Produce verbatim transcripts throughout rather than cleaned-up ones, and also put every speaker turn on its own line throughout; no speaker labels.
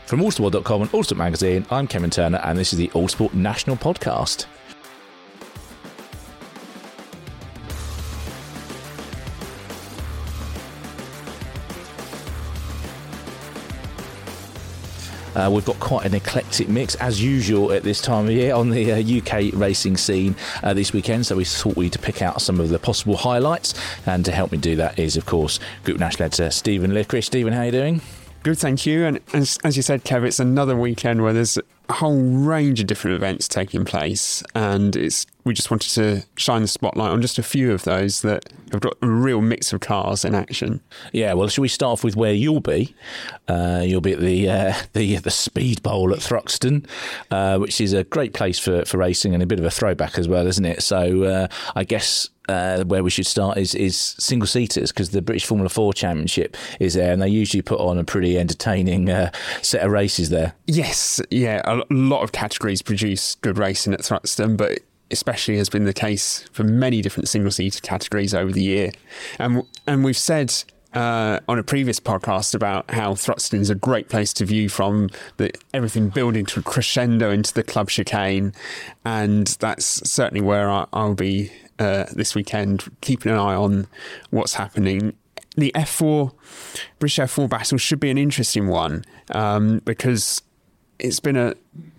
From Autosport dot com and Autosport Magazine, I'm Kevin Turner, and this is the Autosport National Podcast. Uh, we've got quite an eclectic mix, as usual at this time of year, on the uh, U K racing scene uh, this weekend. So we thought we'd pick out some of the possible highlights. And to help me do that is, of course, Group National Editor Stephen Licorice. Stephen, how are you doing?
Good, thank you. And as, as you said, Kev, it's another weekend where there's a whole range of different events taking place. And it's we just wanted to shine the spotlight on just a few of those that have got a real mix of cars in action.
Yeah, well, shall we start off with where you'll be? Uh, you'll be at the uh, the the Speed Bowl at Thruxton, uh, which is a great place for, for racing and a bit of a throwback as well, isn't it? So uh, I guess uh, where we should start is, is single-seaters, because the British Formula four Championship is there, and they usually put on a pretty entertaining uh, set of races there.
Yes, yeah, a lot of categories produce good racing at Thruxton, but especially has been the case for many different single-seater categories over the year. And and we've said uh, on a previous podcast about how Thruxton is a great place to view from, the, everything building to a crescendo into the club chicane. And that's certainly where I, I'll be uh, this weekend, keeping an eye on what's happening. The F four, British F four battle should be an interesting one, um, because it's been a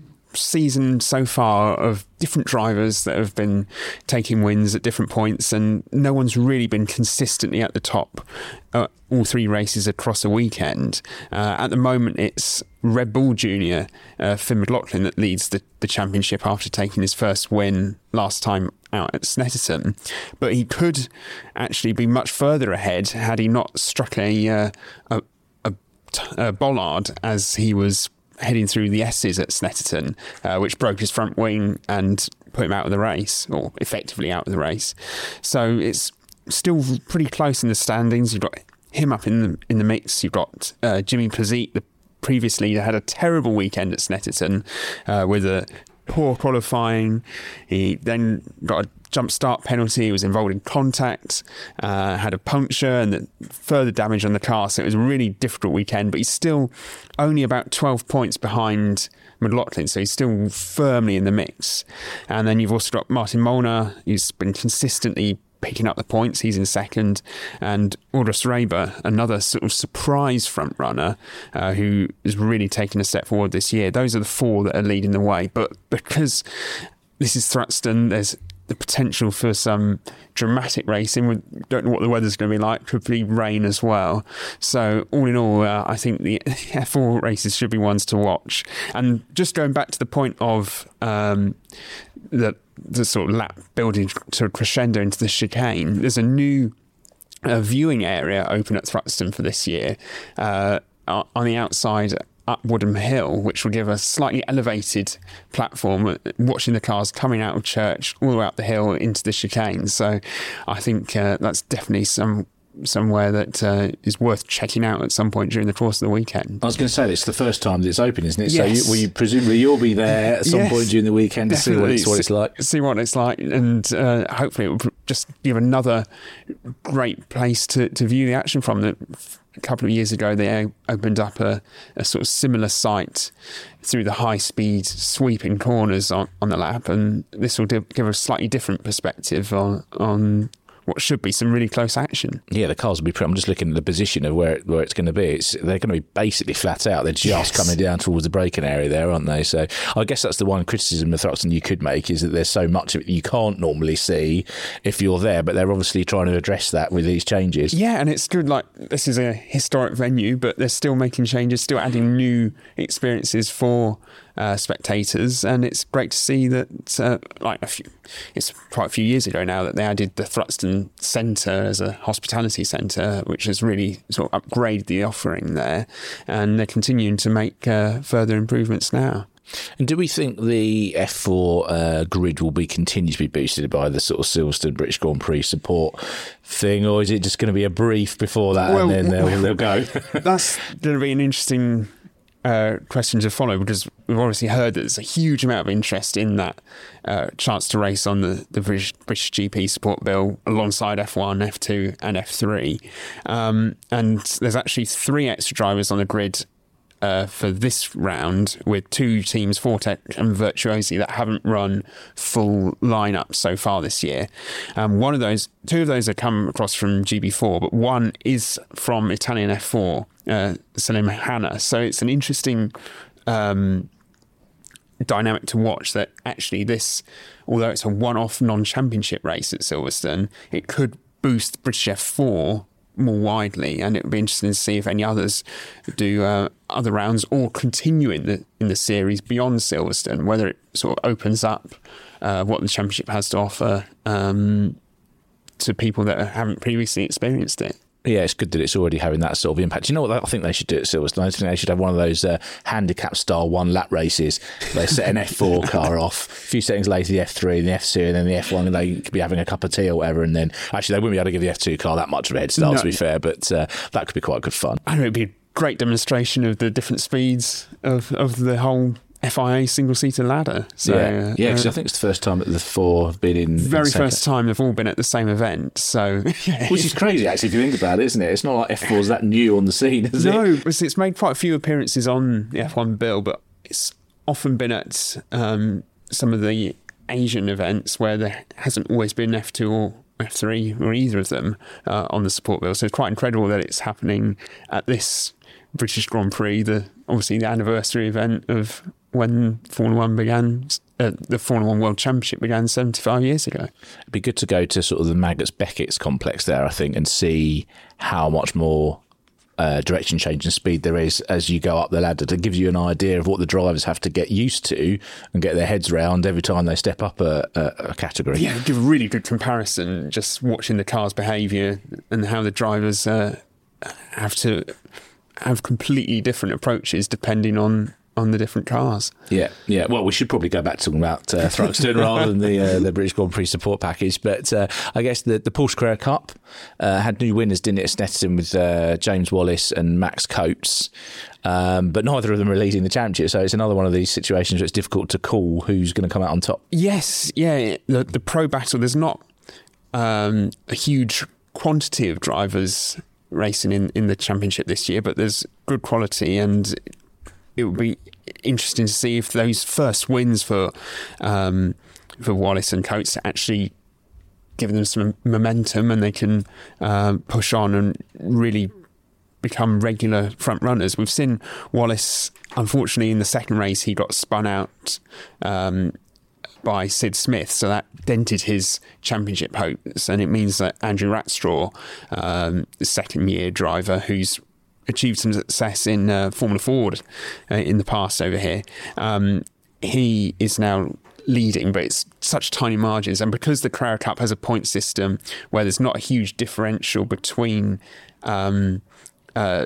season so far of different drivers that have been taking wins at different points, and no one's really been consistently at the top uh, all three races across a weekend. Uh, at the moment, it's Red Bull Junior, uh, Finn McLaughlin, that leads the, the championship after taking his first win last time out at Snetterton. But he could actually be much further ahead had he not struck a, uh, a, a, a bollard as he was heading through the S's at Snetterton, uh, which broke his front wing and put him out of the race, or effectively out of the race. So it's still pretty close in the standings. You've got him up in the in the mix. You've got uh, Jimmy Plazit, the previous leader, had a terrible weekend at Snetterton uh, with a poor qualifying. He then got a jump start penalty. He was involved in contact, uh, had a puncture and the further damage on the car. So it was a really difficult weekend, but he's still only about twelve points behind McLaughlin. So he's still firmly in the mix. And then you've also got Martin Molnar, who's been consistently picking up the points. He's in second. And Audrus Reber, another sort of surprise front runner, uh, who is really taking a step forward this year. Those are the four that are leading the way. But because this is Thruxton, there's the potential for some dramatic racing. We don't know what the weather's going to be like. Could be rain as well. So all in all, uh, I think the F four races should be ones to watch. And just going back to the point of um, the, the sort of lap building to a crescendo into the chicane, there's a new uh, viewing area open at Thruxton for this year uh, on the outside up Woodham Hill, which will give a slightly elevated platform, watching the cars coming out of church all the way up the hill into the chicane. So I think uh, that's definitely some somewhere that uh, is worth checking out at some point during the course of the weekend.
I was going to say, it's the first time that it's open, isn't it?
Yes.
So you, well, you, presumably you'll be there at some
yes,
point during the weekend to see what it's, what it's like.
See what it's like, and uh, hopefully it will just give another great place to, to view the action from. The, A couple of years ago, they opened up a, a sort of similar site through the high-speed sweeping corners on, on the lap, and this will give a slightly different perspective on on what should be some really close action.
Yeah, the cars will be. I'm just looking at the position of where it, where it's going to be. It's, they're going to be basically flat out. They're just yes. coming down towards the braking area there, aren't they? So I guess that's the one criticism of Thruxton you could make, is that there's so much of it you can't normally see if you're there. But they're obviously trying to address that with these changes.
Yeah, and it's good. Like, this is a historic venue, but they're still making changes, still adding new experiences for Uh, spectators, and it's great to see that uh, like a few it's quite a few years ago now that they added the Thruxton Centre as a hospitality centre, which has really sort of upgraded the offering there, and they're continuing to make uh, further improvements now.
And do we think the F four uh, grid will be continue to be boosted by the sort of Silverstone British Grand Prix support thing, or is it just going to be a brief before that well, and then they'll, they'll go?
That's going to be an interesting Uh, question to follow, because we've obviously heard that there's a huge amount of interest in that uh, chance to race on the, the British, British G P support bill alongside F one, F two and F three. Um, and there's actually three extra drivers on the grid uh, for this round with two teams, Fortec and Virtuosi, that haven't run full lineup so far this year. Um, one of those, two of those have come across from G B four, but one is from Italian F four, uh, Salim Hanna. So it's an interesting um, dynamic to watch, that actually this, although it's a one-off non-championship race at Silverstone, it could boost British F four more widely, and it would be interesting to see if any others do uh, other rounds or continue in the in the series beyond Silverstone, whether it sort of opens up uh, what the championship has to offer um, to people that haven't previously experienced it.
Yeah, it's good that it's already having that sort of impact. You know what I think they should do at Silverstone? I think they should have one of those uh, handicap-style one-lap races. They set an F four car off, a few seconds later the F three, the F two, and then the F one, and they could be having a cup of tea or whatever, and then... Actually, they wouldn't be able to give the F two car that much of a head start, no. to be fair, but uh, that could be quite good fun.
I know, it'd be a great demonstration of the different speeds of, of the whole F I A single-seater ladder. So,
yeah, yeah, because uh, I think it's the first time that the four have been in...
Very
in
first time they've all been at the same event, so... Yeah.
Which is crazy, actually, if you think about it, isn't it? It's not like F four's that new on the scene, is
no,
it?
No, it's made quite a few appearances on the F one bill, but it's often been at um, some of the Asian events where there hasn't always been F two or F three or either of them uh, on the support bill. So it's quite incredible that it's happening at this British Grand Prix, the obviously the anniversary event of when Formula One began, uh, the Formula One World Championship began seventy-five years ago.
It'd be good to go to sort of the Maggotts Beckett's complex there, I think, and see how much more uh, direction change and speed there is as you go up the ladder, to give you an idea of what the drivers have to get used to and get their heads round every time they step up a, a, a category.
Yeah, give a really good comparison, just watching the car's behaviour and how the drivers uh, have to have completely different approaches depending on on the different cars.
Yeah, yeah. Well, we should probably go back to talking about uh, Thruxton rather than the uh, the British Grand Prix support package. But uh, I guess the, the Porsche Carrera Cup uh, had new winners, didn't it, at Snetterton, with uh, James Wallace and Max Coates. Um, but neither of them are leading the championship, so it's another one of these situations where it's difficult to call who's going to come out on top.
Yes, yeah. The, the pro battle, there's not um, a huge quantity of drivers racing in, in the championship this year, but there's good quality, and it would be interesting to see if those first wins for um, for Wallace and Coates actually give them some momentum, and they can uh, push on and really become regular front runners. We've seen Wallace, unfortunately, in the second race, he got spun out um, by Sid Smith, so that dented his championship hopes, and it means that Andrew Rackstraw, um, the second year driver who's achieved some success in uh, Formula Ford uh, in the past over here, um, he is now leading, but it's such tiny margins, and because the Carrera Cup has a point system where there's not a huge differential between um, uh,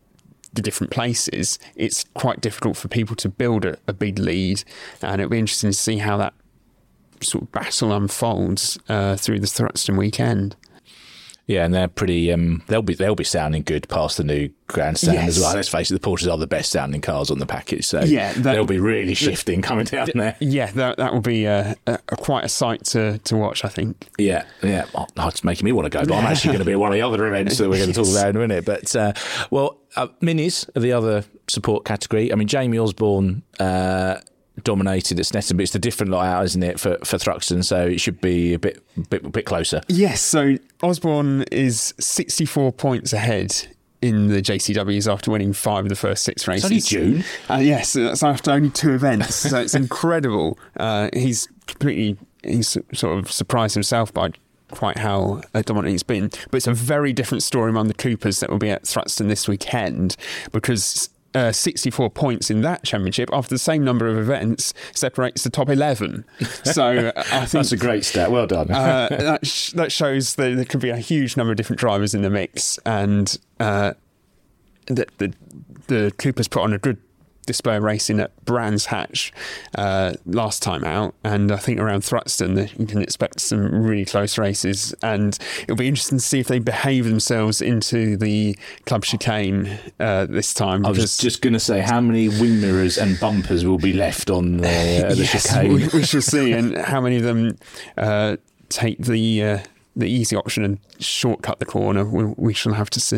the different places, it's quite difficult for people to build a, a big lead, and it'll be interesting to see how that sort of battle unfolds uh, through the Thruxton weekend.
Yeah, and they're pretty. Um, they'll be they'll be sounding good past the new grandstand
yes.
as well. Let's face it, the Porsches are the best sounding cars on the package, so
yeah, that,
they'll be really shifting coming down there.
Yeah, that that will be a, a, a quite a sight to, to watch, I think.
Yeah, yeah, oh, it's making me want to go, but I'm actually going to be at one of the other events that we're going to talk about in a minute. But uh, well, uh, minis are the other support category. I mean, Jamie Osborne Uh, dominated at Snetterton, but it's a different layout, isn't it, for, for Thruxton, so it should be a bit, bit bit closer.
Yes, so Osborne is sixty-four points ahead in the J C Ws after winning five of the first six races.
It's only June.
Uh, yes, that's after only two events, so it's incredible. Uh, he's completely, he's sort of surprised himself by quite how uh, dominant he's been, but it's a very different story among the Coopers that will be at Thruxton this weekend, because Uh, sixty-four points in that championship after the same number of events separates the top eleven. So uh, I think
that's a great stat. Well done.
uh, that, sh- that shows that there could be a huge number of different drivers in the mix, and uh, the, the the Coopers put on a good display of racing at Brands Hatch uh, last time out, and I think around Thruxton you can expect some really close races, and it'll be interesting to see if they behave themselves into the club chicane uh, this time.
I was just going to say, how many wing mirrors and bumpers will be left on the, uh, the
yes,
chicane?
We, we shall see, and how many of them uh, take the uh, the easy option and shortcut the corner. We, we shall have to see.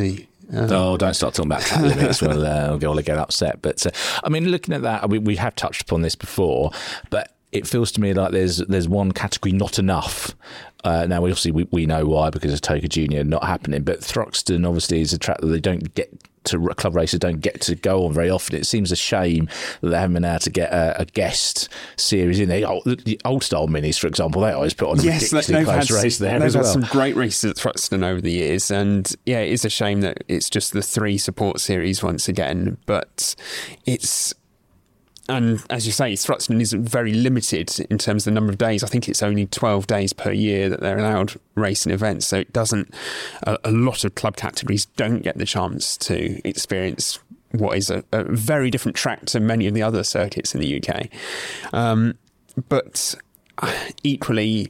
Uh,
oh, don't start talking about cat limits. We'll, uh, we'll get upset. But uh, I mean, looking at that, we, we have touched upon this before, but it feels to me like there's there's one category not enough. Uh, now, obviously, we, we know why, because of Toka Junior not happening. But Thruxton, obviously, is a track that they don't get to, club racers don't get to go on very often. It seems a shame that they haven't been able to get a, a guest series in there. Old, the old style minis, for example, they always put on a
yes,
ridiculously close
had,
race there
they've
as
had
well.
some great races at Thruxton over the years, and yeah, it is a shame that it's just the three support series once again. But it's. And as you say, Thruxton is very limited in terms of the number of days. I think it's only twelve days per year that they're allowed racing events. So it doesn't, a, a lot of club categories don't get the chance to experience what is a, a very different track to many of the other circuits in the U K. Um, but equally,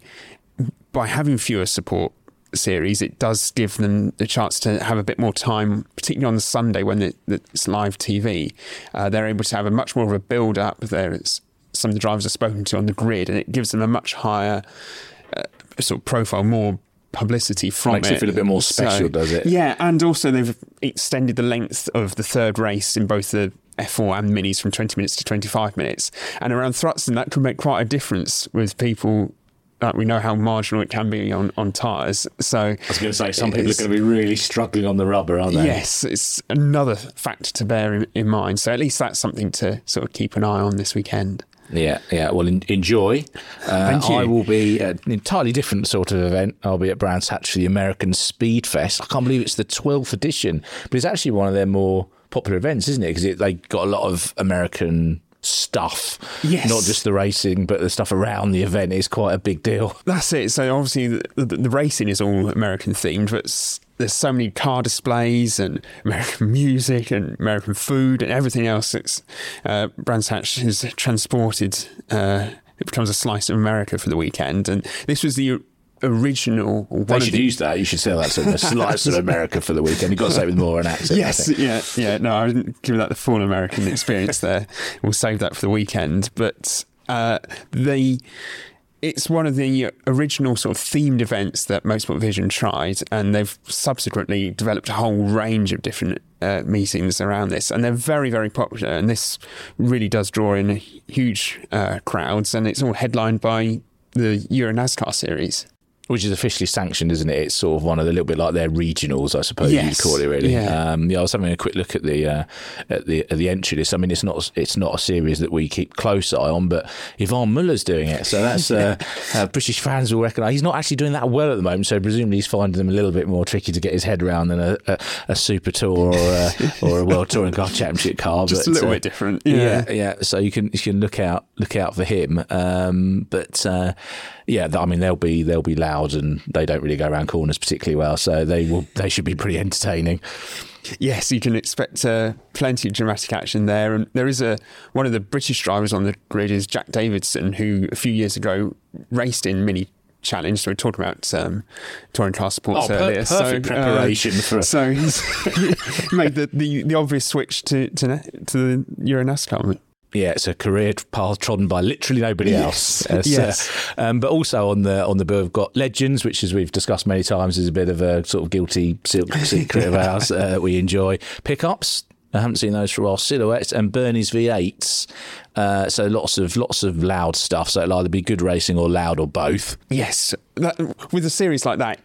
by having fewer support series, it does give them the chance to have a bit more time, particularly on the Sunday when it, it's live T V. Uh, they're able to have a much more of a build-up. There's some of the drivers I've spoken to on the grid, and it gives them a much higher uh, sort of profile, more publicity from
Makes
it.
it feel a bit more special,
so,
does it?
Yeah, and also they've extended the length of the third race in both the F four and minis from twenty minutes to twenty-five minutes. And around Thruxton, that could make quite a difference with people. Like, we know how marginal it can be on, on tyres. So
I was going to say, some people are going to be really struggling on the rubber, aren't they?
Yes, it's another factor to bear in, in mind. So at least that's something to sort of keep an eye on this weekend.
Yeah, yeah. Well, in, enjoy. Uh,
Thank you.
I will be at an entirely different sort of event. I'll be at Brands Hatch for the American Speed Fest. I can't believe it's the twelfth edition, but it's actually one of their more popular events, isn't it? Because it, they got a lot of American stuff,
yes,
not just the racing, but the stuff around the event is quite a big deal.
That's it. So obviously the, the, the racing is all American themed, but there's so many car displays and American music and American food and everything else. It's uh, Brands Hatch is transported. Uh, it becomes a slice of America for the weekend, and this was the original. One
they should
the,
use that. You should say that. So a slice of America for the weekend. You've got to say it with more of an accent.
Yes, yeah, yeah. No, I didn't give that the full American experience there. We'll save that for the weekend. But uh, the it's one of the original sort of themed events that Motorsport Vision tried, and they've subsequently developed a whole range of different uh, meetings around this, and they're very, very popular. And this really does draw in huge uh, crowds, and it's all headlined by the Euro NASCAR series.
Which is officially sanctioned, isn't it? It's sort of one of the little bit like their regionals, I suppose
yes.
you'd call it, really.
Yeah.
Um, yeah, I was having a quick look at the uh, at the at the entry list. I mean, it's not it's not a series that we keep close eye on, but Yvonne Muller's doing it, so that's uh, uh, British fans will recognise. He's not actually doing that well at the moment, so presumably he's finding them a little bit more tricky to get his head around than a, a, a Super Tour or a, or a World Touring Car Championship car.
Just
but,
a little
uh,
bit different.
Yeah. yeah, yeah. So you can you can look out look out for him. Um, but uh, yeah, I mean they'll be they'll be loud, and they don't really go around corners particularly well, so they will they should be pretty entertaining.
Yes, you can expect uh, plenty of dramatic action there, and there is a one of the British drivers on the grid is Jack Davidson, who a few years ago raced in Mini Challenge. So we talked about um, touring car sports
oh,
earlier.
Per- perfect
so,
preparation
uh,
for.
So he's made the, the the obvious switch to to, to the Euro NASCAR.
Yeah, it's a career path trodden by literally nobody else.
Yes, yes.
Uh, um, but also on the on the bill, we've got Legends, which, as we've discussed many times, is a bit of a sort of guilty secret of ours uh, that we enjoy. Pickups, I haven't seen those for a while. Silhouettes and Bernie's V eights. Uh, so lots of lots of loud stuff. So it'll either be good racing or loud or both.
Yes, that, with a series like that,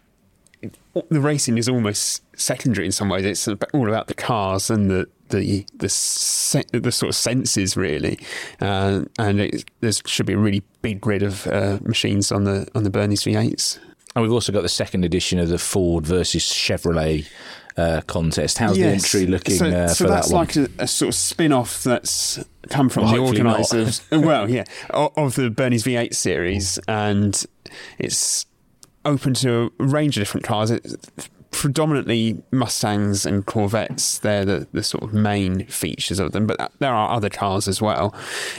the racing is almost secondary in some ways. It's all about the cars and the the the, se- the sort of senses, really. Uh, and it, there should be a really big grid of uh, machines on the on the Bernie's V eights.
And we've also got the second edition of the Ford versus Chevrolet uh, contest. How's
yes.
the entry looking
so,
uh,
so
for
that's
that one?
like a, a sort of spin-off that's come from
Well,
the
hopefully not.
organisers. well, yeah, of, of the Bernie's V eight series, and it's open to a range of different cars. It's predominantly Mustangs and Corvettes. They're the, the sort of main features of them, but there are other cars as well.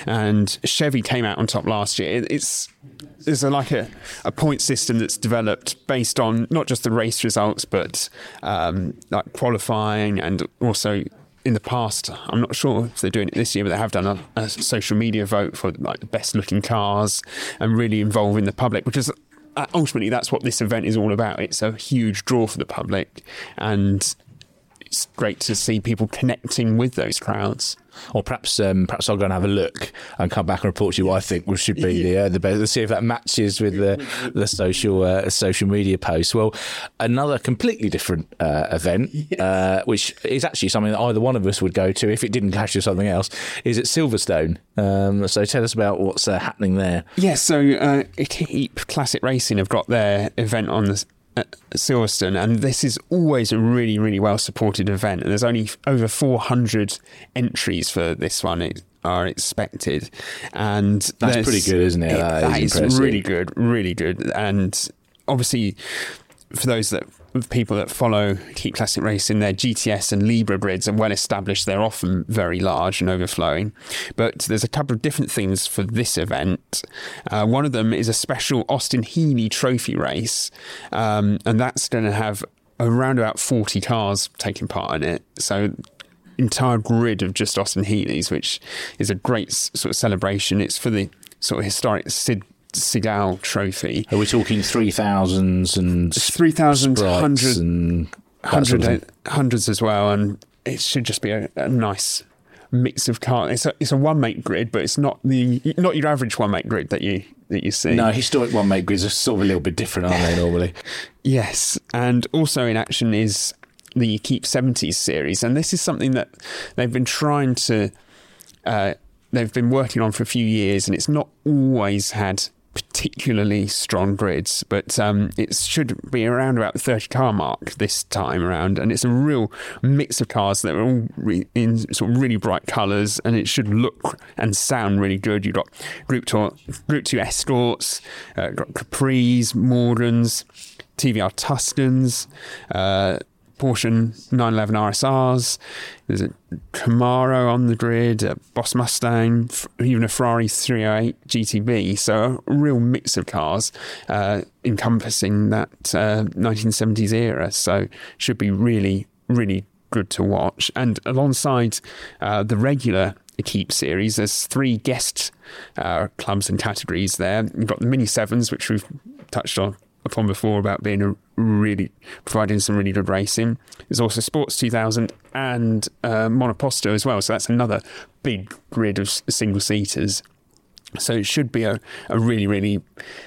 And Chevy came out on top last year. It's there's a, like a, a point system that's developed based on not just the race results, but um, like qualifying, and also in the past, I'm not sure if they're doing it this year, but they have done a, a social media vote for like the best looking cars and really involving the public, because ultimately that's what this event is all about. It's a huge draw for the public, and it's great to see people connecting with those crowds.
Or perhaps um, perhaps I'll go and have a look and come back and report to you what I think should be the uh, the best. Let's see if that matches with the the social uh, social media posts. Well, another completely different uh, event, uh, which is actually something that either one of us would go to if it didn't clash with something else, is at Silverstone. Um, so tell us about what's uh, happening there.
Yes, yeah, so uh, Equipe Classic Racing have got their event on the at Silverstone, and this is always a really, really well supported event. And there's only over four hundred entries for this one it, are expected, and
that's pretty good, isn't it?
it
that,
that
is,
is really good, really good. And obviously, for those that people that follow Equipe Classic Racing, their G T S and Libra grids are well established. They're often very large and overflowing. But there's a couple of different things for this event. Uh, one of them is a special Austin Healey trophy race, um, and that's going to have around about forty cars taking part in it. So entire grid of just Austin Healeys, which is a great sort of celebration. It's for the sort of historic Sid Seagal trophy.
Are we talking three thousands and
three thousand hundred
and
hundred,
sort of
hundreds as well, and it should just be a, a nice mix of cars. It's a it's a one make grid, but it's not the not your average one make grid that you that you see.
No, historic one make grids are sort of a little bit different, aren't they? Normally,
yes. And also in action is the Equipe seventies series, and this is something that they've been trying to uh, they've been working on for a few years, and it's not always had particularly strong grids, but um, it should be around about the thirty car mark this time around, and it's a real mix of cars that are all re- in sort of really bright colours, and it should look and sound really good. You've got Group two, Group two Escorts, uh, got Capris, Morgans, T V R Tuscans, uh, Porsche nine eleven R S Rs, there's a Camaro on the grid, a Boss Mustang, even a Ferrari three oh eight G T B. So a real mix of cars uh, encompassing that uh, nineteen seventies era. So should be really, really good to watch. And alongside uh, the regular Equipe series, there's three guest uh, clubs and categories there. You've got the Mini Sevens, which we've touched on upon before about being a really providing some really good racing. There's also Sports two thousand and uh, Monoposto as well, so that's another big grid of single seaters. So it should be a, a really, really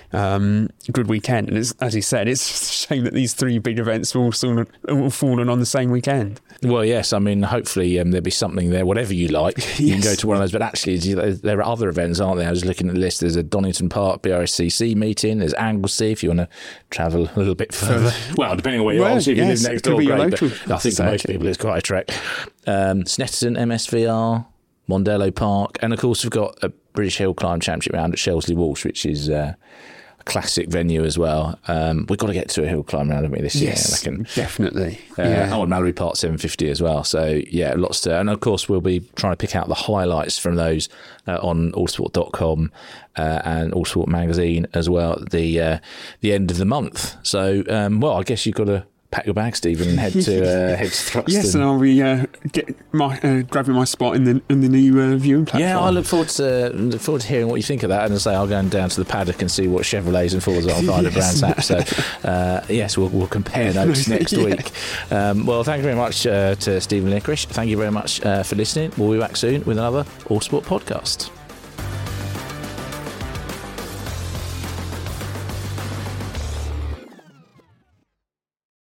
um, good weekend. And it's, as you said, it's a shame that these three big events all, sort of, all fallen on the same weekend.
Well, yes, I mean, hopefully um, there'll be something there, whatever you like. You yes. can go to one of those. But actually, there are other events, aren't there? I was looking at the list. There's a Donington Park B R S C C meeting. There's Anglesey, if you want to travel a little bit further. Well, depending on where you
well,
are. So if
yes,
you live next door, great.
Local
I think for most people, it's quite a trek. Um, Snetterton M S V R, Mondello Park. And, of course, we've got a British Hill Climb Championship round at Shelsley Walsh, which is uh, a classic venue as well. Um, we've got to get to a hill climb round, haven't we, this
yes,
year? I reckon.
Definitely.
Uh,
yeah.
Oh, and Mallory Park seven fifty as well. So, yeah, lots to... And, of course, we'll be trying to pick out the highlights from those uh, on autosport dot com uh, and Autosport magazine as well at the, uh, the end of the month. So, um, well, I guess you've got to pack your bag, Stephen, and head to uh, head to Thruxton.
Yes, and I'll be uh, get my, uh, grabbing my spot in the in the new uh, viewing platform.
Yeah, I look forward to look forward to hearing what you think of that. And as I say, I'll go down to the paddock and see what Chevrolets and Fords are behind yes. Brands Hatch. So uh, yes, we'll, we'll compare notes next yeah. week. Um, well, thank you very much uh, to Stephen Lickorish. Thank you very much uh, for listening. We'll be back soon with another All Sport podcast.